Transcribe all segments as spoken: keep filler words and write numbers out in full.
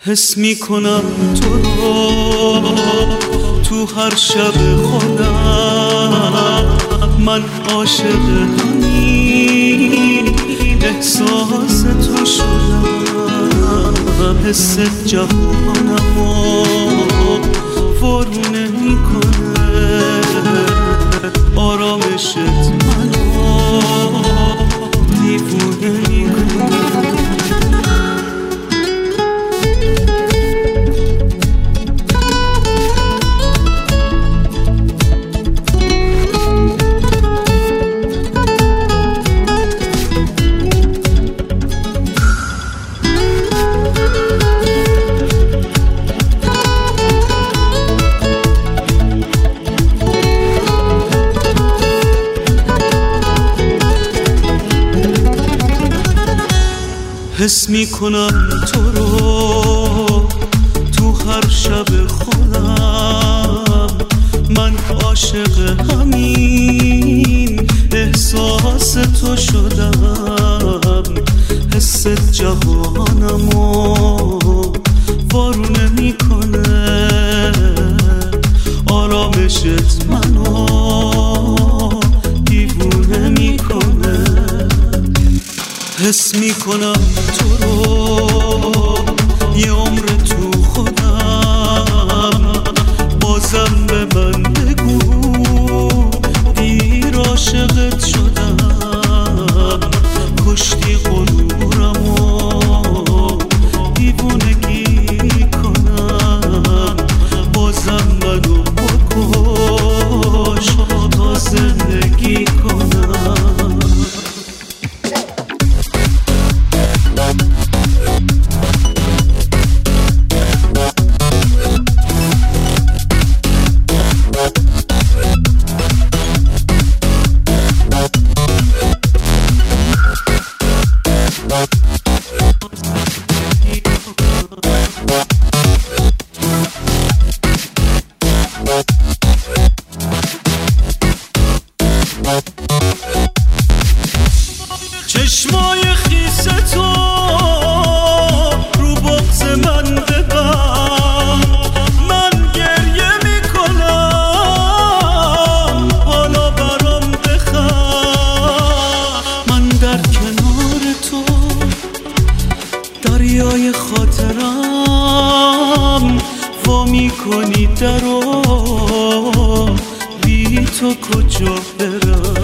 حس میکنم تو رو تو هر شب خودم، من عاشق همین احساس تو شدم. حس جهانمو فرونه میکنه، آرامشت منو دیوونه میکنه. حس میکنم تو رو تو هر شب خودم، من عاشق همین احساس تو شدم. حس جهانمو وارونه میکنه، آرامشت منو دیوونه میکنه. حس میکنم تو رو یه عمر تو خودم، بازم به من بگو دیر عاشقت شدم. کشتی غرورمو دیوونگی کنم، بازم منو بکش تا زندگی کنم. چشمای خیس تو رو بغض من ببند، من گریه میکنم حالا برام بخند. من در کنار تو دریای خاطرم، وا میکنی درو بی تو کجا برم.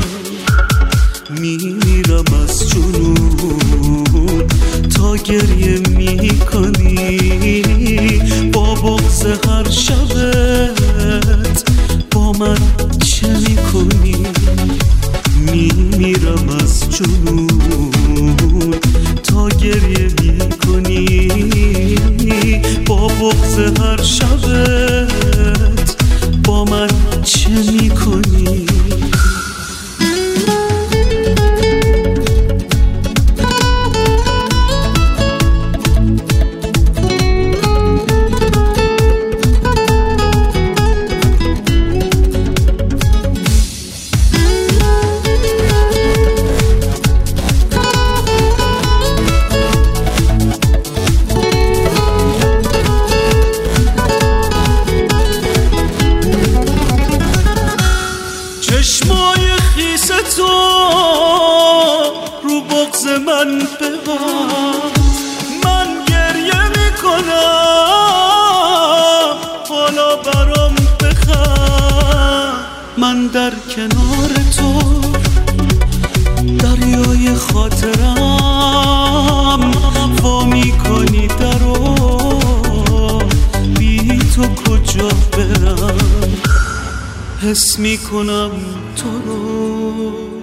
میمیرم از جنون تا گریه میکنی، با بغض هر شبت با من چه میکنی. میمیرم از جنون تا گریه میکنی، با بغض هر شبت با من چه میکنی. چشمای خیس تو رو بغض من ببند، من گریه میکنم حالا برام بخند. من در کنار تو دریای خاطرم، وا میکنی درو بی تو کجا برم. حس میکنم تو رو